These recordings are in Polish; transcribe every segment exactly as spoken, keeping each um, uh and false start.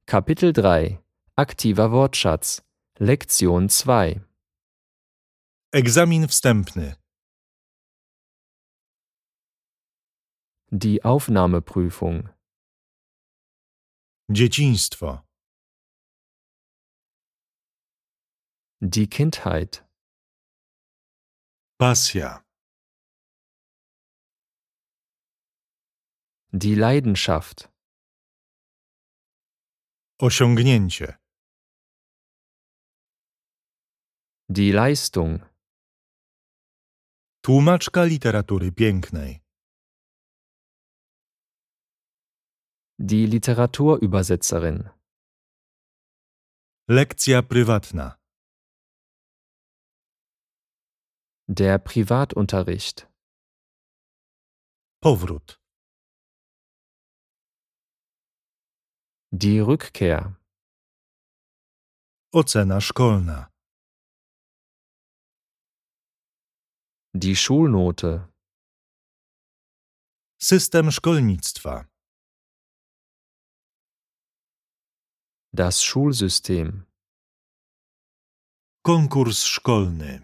Kapitel drei Aktiver Wortschatz Lektion zwei Egzamin wstępny. Die Aufnahmeprüfung Dzieciństwo. Die Kindheit Pasja. Die Leidenschaft Osiągnięcie. Die Leistung Tłumaczka literatury pięknej. Die Literaturübersetzerin Lekcja prywatna. Der Privatunterricht Powrót. Die Rückkehr Ocena szkolna. Die Schulnote System szkolnictwa. Das Schulsystem Konkurs szkolny.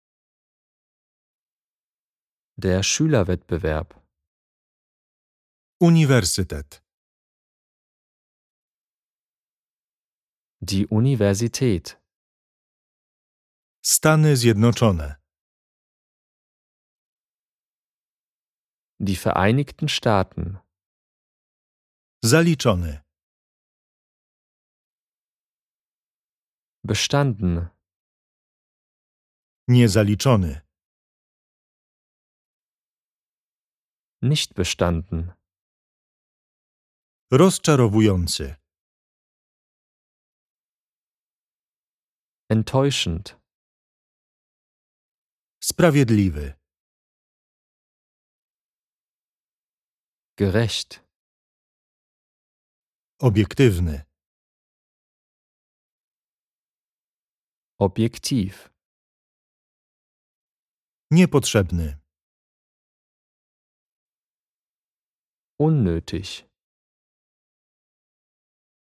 Der Schülerwettbewerb Uniwersytet. Die Universität Stany Zjednoczone. Die Vereinigten Staaten Zaliczony. Bestanden Niezaliczony. Nicht bestanden Rozczarowujący. Enttäuschend Sprawiedliwy. Gerecht Obiektywny. Objektiv Niepotrzebny. Unnötig